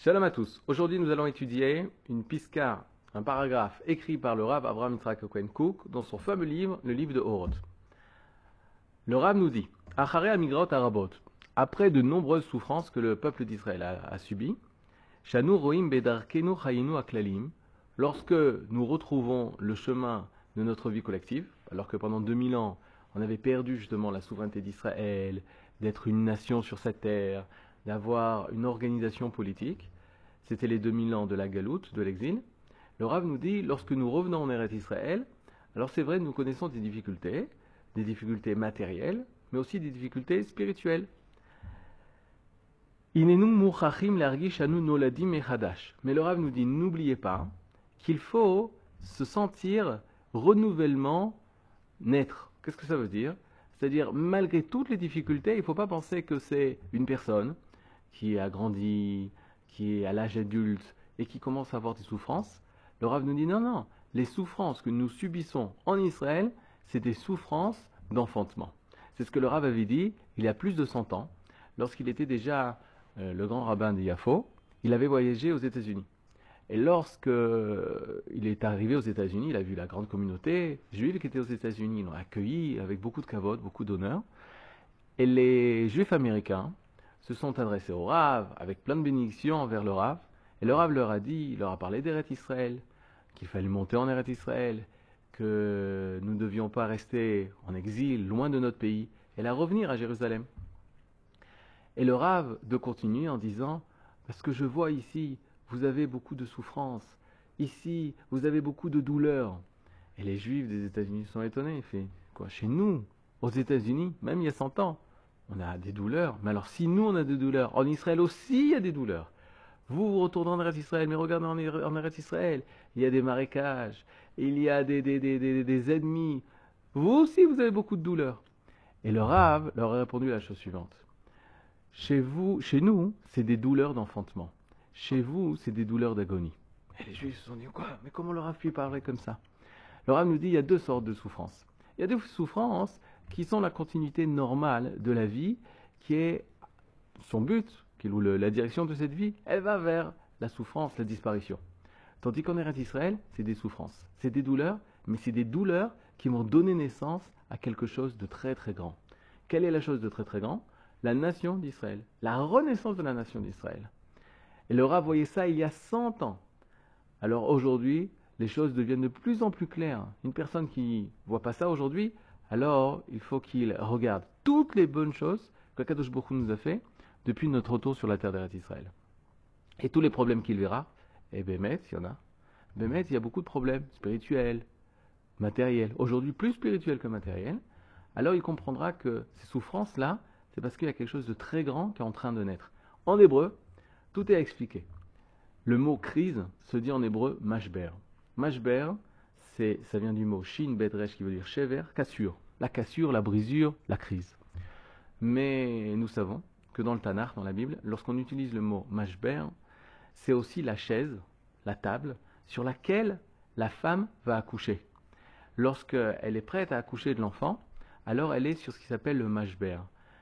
Shalom à tous. Aujourd'hui, nous allons étudier une piska, un paragraphe écrit par le Rav Avraham Yitzhak Cohen Kook dans son fameux livre, le livre de Horot. Le Rav nous dit Acharei Amigrot Arabot, après de nombreuses souffrances que le peuple d'Israël a subies, Shanu Roim Bedarkenu Chayinu Aklalim, lorsque nous retrouvons le chemin de notre vie collective, alors que pendant 2000 ans, on avait perdu justement la souveraineté d'Israël, d'être une nation sur sa terre, d'avoir une organisation politique. C'était les 2000 ans de la galoute, de l'exil. Le Rav nous dit, lorsque nous revenons en Eretz Israël, alors c'est vrai, nous connaissons des difficultés matérielles, mais aussi des difficultés spirituelles. Inenu mouchachim largish anu noladim mechadash. Mais le Rav nous dit, n'oubliez pas qu'il faut se sentir renouvellement, naître. Qu'est-ce que ça veut dire? C'est-à-dire, malgré toutes les difficultés, il ne faut pas penser que c'est une personne qui a grandi, qui est à l'âge adulte et qui commence à avoir des souffrances. Le Rav nous dit non, non, les souffrances que nous subissons en Israël, c'est des souffrances d'enfantement. C'est ce que le Rav avait dit il y a plus de 100 ans, lorsqu'il était déjà le grand rabbin de Yafo, il avait voyagé aux États-Unis. Et lorsque il est arrivé aux États-Unis, il a vu la grande communauté juive qui était aux États-Unis, ils l'ont accueilli avec beaucoup de kavod, beaucoup d'honneur. Et les juifs américains se sont adressés au Rav avec plein de bénédictions envers le Rav. Et le Rav leur a dit, il leur a parlé d'Eretz Israël, qu'il fallait monter en Eretz Israël, que nous ne devions pas rester en exil, loin de notre pays, et la revenir à Jérusalem. Et le Rav de continuer en disant, parce que je vois ici, vous avez beaucoup de souffrances, ici, vous avez beaucoup de douleurs. Et les Juifs des États-Unis sont étonnés, il fait, quoi, chez nous, aux États-Unis, même il y a 100 ans, on a des douleurs. Mais alors si nous on a des douleurs, en Israël aussi il y a des douleurs. Vous retournez en Eretz Israël, mais regardez en Eretz Israël, il y a des marécages, il y a des ennemis. Vous aussi vous avez beaucoup de douleurs. Et le Rav leur a répondu la chose suivante. Chez nous, c'est des douleurs d'enfantement. Chez vous, c'est des douleurs d'agonie. Et les Juifs se sont dit, quoi? Mais comment le Rav peut parler comme ça? Le Rav nous dit, il y a deux sortes de souffrances. Il y a des souffrances qui sont la continuité normale de la vie, qui est son but, la direction de cette vie, elle va vers la souffrance, la disparition. Tandis qu'en Eretz Israël, c'est des souffrances, c'est des douleurs, mais c'est des douleurs qui vont donner naissance à quelque chose de très très grand. Quelle est la chose de très très grand? La nation d'Israël, la renaissance de la nation d'Israël. Et le Rav voyait ça il y a 100 ans. Alors aujourd'hui, les choses deviennent de plus en plus claires. Une personne qui ne voit pas ça aujourd'hui, alors il faut qu'il regarde toutes les bonnes choses que Kadosh Baruch Hu nous a fait depuis notre retour sur la terre d'Eretz Israël. Et tous les problèmes qu'il verra, et Bémet, il y en a. Bémet, il y a beaucoup de problèmes spirituels, matériels. Aujourd'hui, plus spirituels que matériels. Alors il comprendra que ces souffrances-là, c'est parce qu'il y a quelque chose de très grand qui est en train de naître. En hébreu, tout est expliqué. Le mot crise se dit en hébreu mashber. Mashber, ça vient du mot shin bedresh qui veut dire shever, cassure. La cassure, la brisure, la crise. Mais nous savons que dans le Tanakh, dans la Bible, lorsqu'on utilise le mot mashber, c'est aussi la chaise, la table, sur laquelle la femme va accoucher. Lorsqu'elle est prête à accoucher de l'enfant, alors elle est sur ce qui s'appelle le mashber.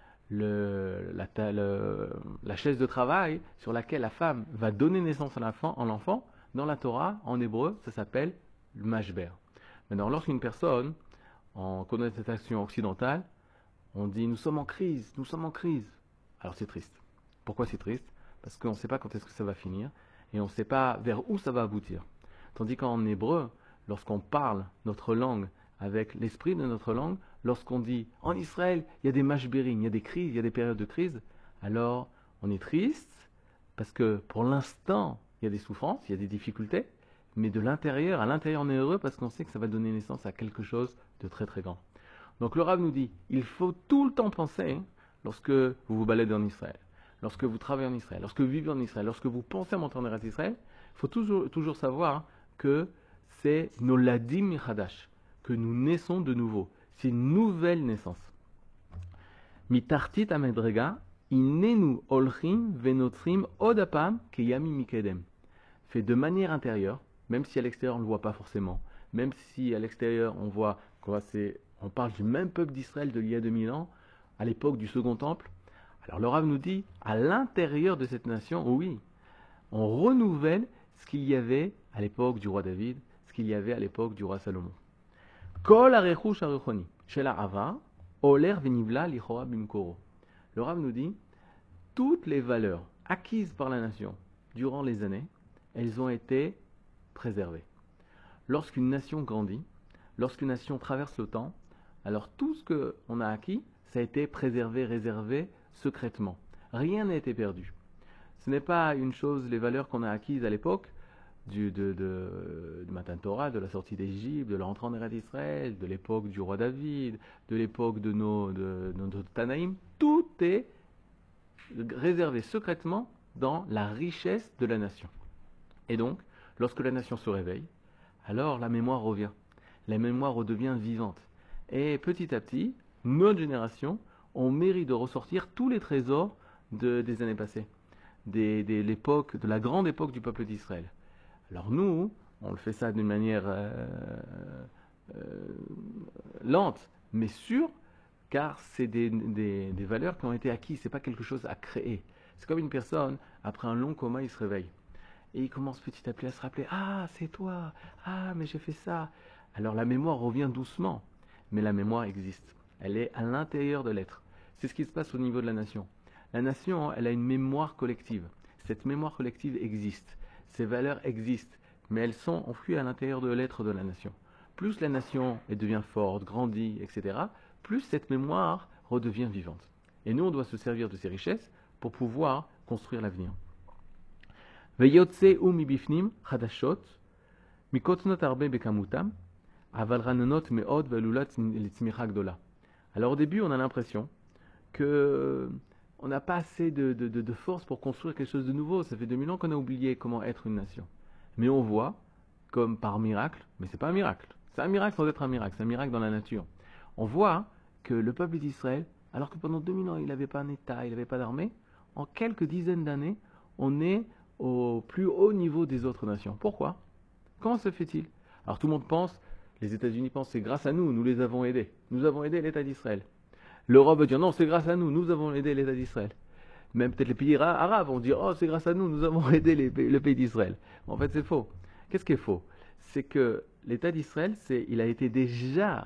La chaise de travail sur laquelle la femme va donner naissance à l'enfant, dans la Torah, en hébreu, ça s'appelle le mashber. Maintenant, lorsqu'une personne, en connotation occidentale, on dit nous sommes en crise, nous sommes en crise. Alors c'est triste. Pourquoi c'est triste? Parce qu'on ne sait pas quand est-ce que ça va finir et on ne sait pas vers où ça va aboutir. Tandis qu'en hébreu, lorsqu'on parle notre langue avec l'esprit de notre langue, lorsqu'on dit en Israël, il y a des mashberim, il y a des crises, il y a des périodes de crise, alors on est triste parce que pour l'instant, il y a des souffrances, il y a des difficultés, mais de l'intérieur, à l'intérieur on est heureux parce qu'on sait que ça va donner naissance à quelque chose de très très grand. Donc le Rav nous dit, il faut tout le temps penser, lorsque vous vous baladez en Israël, lorsque vous travaillez en Israël, lorsque vous vivez en Israël, lorsque vous pensez à monter en Eretz Israël, il faut toujours savoir que c'est noladim michadash, que nous naissons de nouveau. C'est une nouvelle naissance. Mitartit amedrega, inenu olchim venotrim odapam keyami mikedem. Fait de manière intérieure, même si à l'extérieur on ne le voit pas forcément, même si à l'extérieur on voit on parle du même peuple d'Israël de il y a 2000 ans, à l'époque du Second Temple. Alors le Rav nous dit, à l'intérieur de cette nation, oui, On renouvelle ce qu'il y avait à l'époque du roi David, ce qu'il y avait à l'époque du roi Salomon. Kol harechush haruchoni shel ha'ava oler venivla lichora bimkoro. Le Rav nous dit, toutes les valeurs acquises par la nation durant les années, elles ont été préservées. Lorsqu'une nation grandit, lorsqu'une nation traverse le temps, alors tout ce qu'on a acquis, ça a été préservé, réservé secrètement. Rien n'a été perdu. Ce n'est pas une chose, les valeurs qu'on a acquises à l'époque du Matan Torah, de la sortie d'Égypte, de l'entrée en Eretz Israël, de l'époque du roi David, de l'époque de nos Tanaïm, tout est réservé secrètement dans la richesse de la nation. Et donc, lorsque la nation se réveille, alors la mémoire revient. La mémoire redevient vivante. Et petit à petit, notre génération, on mérite de ressortir tous les trésors des années passées, de la grande époque du peuple d'Israël. Alors nous, on le fait ça d'une manière lente, mais sûre, car c'est des valeurs qui ont été acquises, c'est pas quelque chose à créer. C'est comme une personne, après un long coma, il se réveille. Et il commence petit à petit à se rappeler, ah, c'est toi, ah, mais j'ai fait ça. Alors la mémoire revient doucement, mais la mémoire existe. Elle est à l'intérieur de l'être. C'est ce qui se passe au niveau de la nation. La nation, elle a une mémoire collective. Cette mémoire collective existe. Ces valeurs existent, mais elles sont enfouies à l'intérieur de l'être de la nation. Plus la nation devient forte, grandit, etc., plus cette mémoire redevient vivante. Et nous, on doit se servir de ces richesses pour pouvoir construire l'avenir. ויוצאו מבפנים חדשות, מקוטנות הרבה בכמותם, אבל רעננות מאוד ועלולות לצמיחה גדולה. Alors au début, on a l'impression que on n'a pas assez de force pour construire quelque chose de nouveau. Ça fait 2000 ans qu'on a oublié comment être une nation. Mais on voit, comme par miracle, mais c'est pas un miracle. C'est un miracle sans être un miracle, c'est un miracle dans la nature. On voit que le peuple d'Israël, alors que pendant 2000 ans, il n'avait pas un État, il n'avait pas d'armée, en quelques dizaines d'années, on est au plus haut niveau des autres nations. Pourquoi? Comment se fait-il? Alors tout le monde pense, les États-Unis pensent, c'est grâce à nous, nous les avons aidés. Nous avons aidé l'État d'Israël. L'Europe veut dire, non, c'est grâce à nous, nous avons aidé l'État d'Israël. Même peut-être les pays arabes vont dire, oh, c'est grâce à nous, nous avons aidé le pays d'Israël. En fait, c'est faux. Qu'est-ce qui est faux? C'est que l'État d'Israël, il a été déjà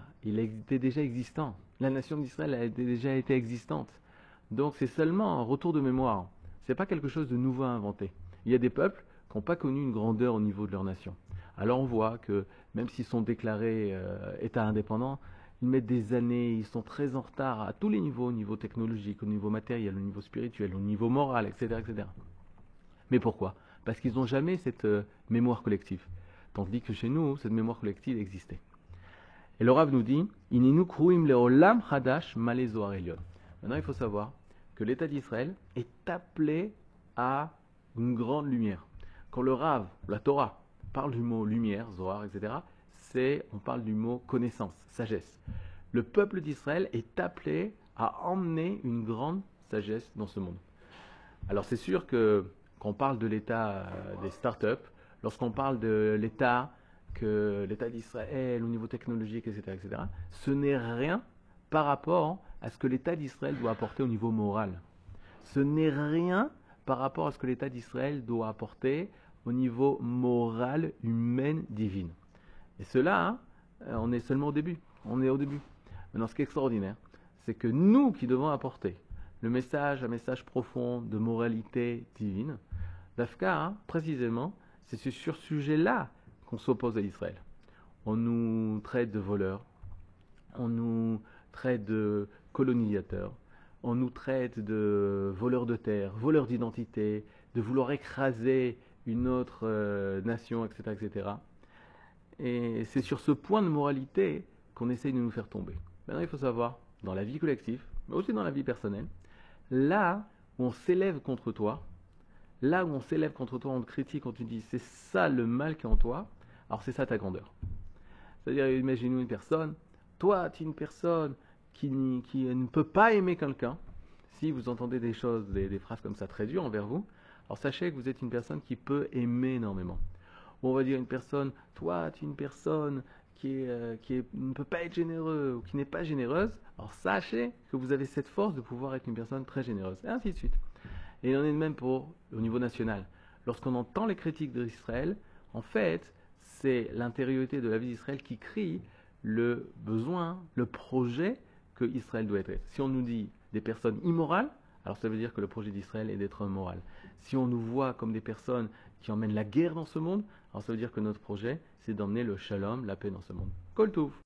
existant. La nation d'Israël a déjà été existante. Donc c'est seulement un retour de mémoire. C'est pas quelque chose de nouveau à inventer. Il y a des peuples qui n'ont pas connu une grandeur au niveau de leur nation. Alors on voit que même s'ils sont déclarés État indépendant, ils mettent des années, ils sont très en retard à tous les niveaux, au niveau technologique, au niveau matériel, au niveau spirituel, au niveau moral, etc. etc. Mais pourquoi? Parce qu'ils n'ont jamais cette mémoire collective. Tandis que chez nous, cette mémoire collective existait. Et le Rav nous dit, Ininu kruim leolam chadash malé zohar elyon. Maintenant, il faut savoir que l'État d'Israël est appelé à une grande lumière. Quand le Rav, la Torah, parle du mot lumière, Zohar, etc., on parle du mot connaissance, sagesse. Le peuple d'Israël est appelé à emmener une grande sagesse dans ce monde. Alors c'est sûr que quand on parle de l'État des startups, lorsqu'on parle de l'État d'Israël au niveau technologique, etc., ce n'est rien par rapport à ce que l'État d'Israël doit apporter au niveau moral. Ce n'est rien par rapport à ce que l'État d'Israël doit apporter au niveau moral, humain, divin. Et cela, on est seulement au début. On est au début. Maintenant, ce qui est extraordinaire, c'est que nous qui devons apporter un message profond de moralité divine, d'Afka, précisément, c'est sur ce sujet-là qu'on s'oppose à Israël. On nous traite de voleurs, on nous traite de colonisateurs, on nous traite de voleurs de terre, voleurs d'identité, de vouloir écraser une autre nation, etc., etc. Et c'est sur ce point de moralité qu'on essaye de nous faire tomber. Maintenant, il faut savoir, dans la vie collective, mais aussi dans la vie personnelle, là où on s'élève contre toi, on te critique, on te dit c'est ça le mal qui est en toi, alors c'est ça ta grandeur. C'est-à-dire, imaginez une personne, toi, tu es une personne qui ne peut pas aimer quelqu'un. Si vous entendez des choses, des phrases comme ça très dures envers vous, alors sachez que vous êtes une personne qui peut aimer énormément. Ou on va dire une personne, toi, tu es une personne qui ne peut pas être généreux ou qui n'est pas généreuse, alors sachez que vous avez cette force de pouvoir être une personne très généreuse, et ainsi de suite. Et il en est de même au niveau national. lorsqu'on entend les critiques d'Israël, en fait, c'est l'intériorité de la vie d'Israël qui crie le besoin, le projet que Israël doit être. Si on nous dit des personnes immorales, alors ça veut dire que le projet d'Israël est d'être moral. Si on nous voit comme des personnes qui emmènent la guerre dans ce monde, alors ça veut dire que notre projet, c'est d'emmener le shalom, la paix dans ce monde. Kol Tov.